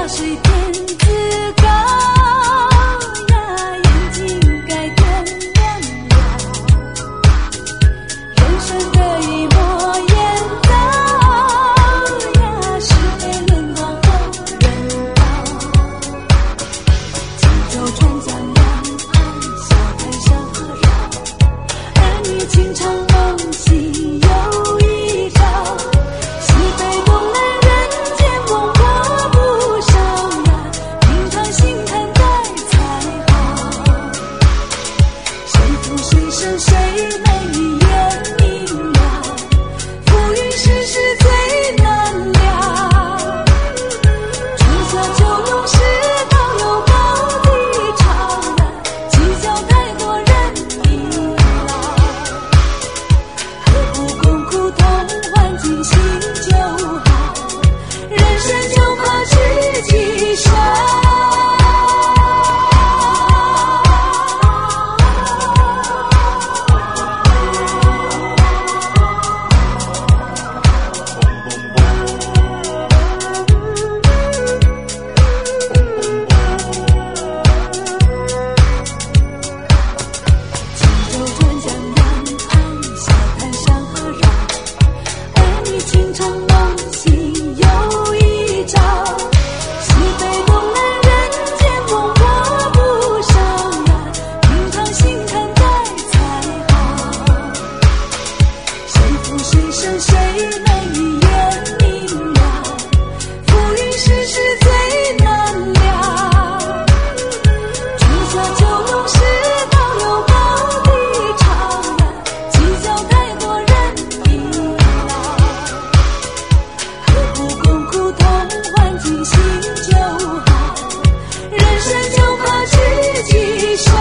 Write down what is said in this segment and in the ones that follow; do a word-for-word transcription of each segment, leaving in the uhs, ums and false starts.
水天自高呀，眼睛该点亮了，人生的一抹烟刀呀，是非轮光后人道。轻舟船江两岸，小台山河绕，儿女情长梦醒又一朝。西北东南人间梦话不少呀，平常心看待才好。谁负谁胜谁美也明了，浮云世事最难料。春夏秋冬世道有高低潮呀，计较太多人已老。何不共苦同欢尽兴就好，人生就怕知己少。轻舟船江两岸，小台山河绕，儿女情长梦醒又一朝。西北东南人间梦话不少呀，平常心看待才好。谁负谁胜谁美也明了，浮云世事最难料。春夏秋冬世道有高低潮呀，计较太多人已老。何不共苦同欢尽兴就好，人生就怕知己少。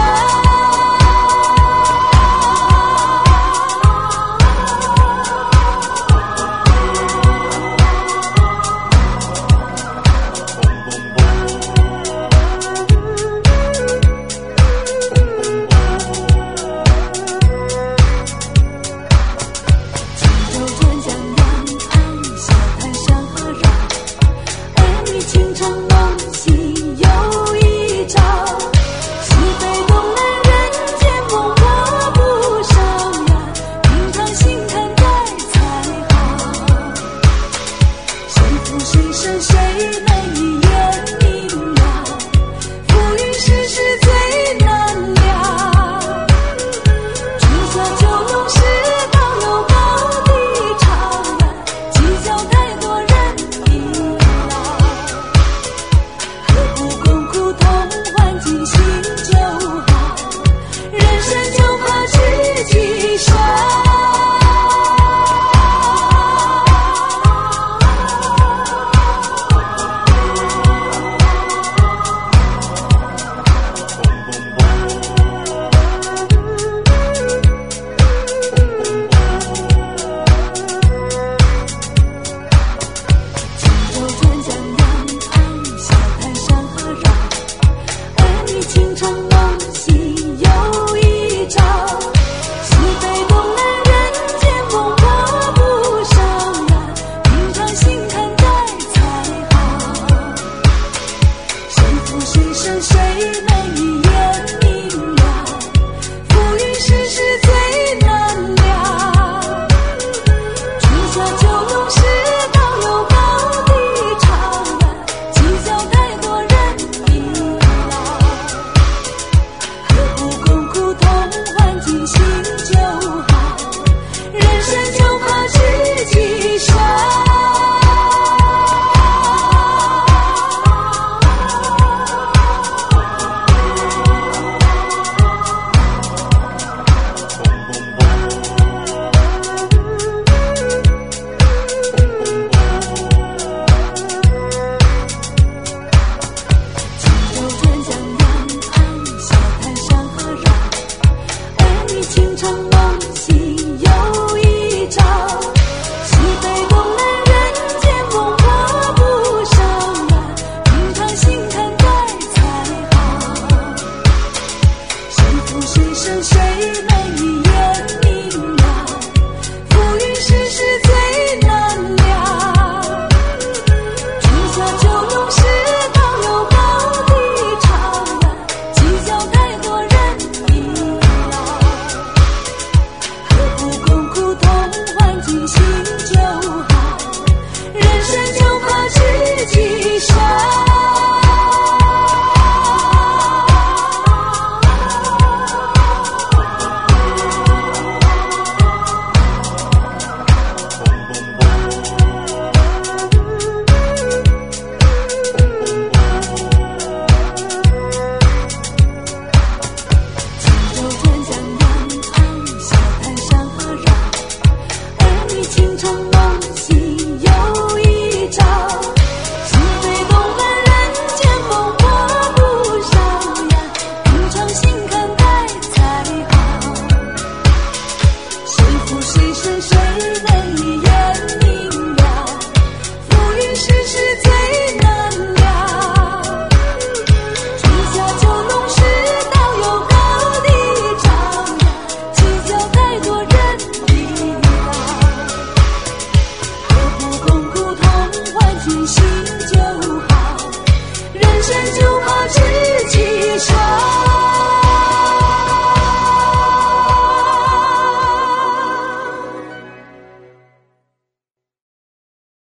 轻舟船江两岸，小台山河绕，儿女情长梦醒又一朝。西北东南人间梦话不少呀，平常心看待才好。谁负谁胜谁美也明了，浮云世事最难料。春夏秋冬世道有高低潮呀，计较太多人已老。何不共苦同欢尽兴就好，人生就怕知己少。轻舟船江两岸，小台山河绕，儿女情长梦醒又一朝。西北东南人间梦话不少呀，平常心看待才好。谁负谁胜谁美也明了，浮云世事最难料。春夏秋冬世道有高低潮呀，计较太多人已老。何不共苦同欢尽兴就好，人生就怕知己少。 怕只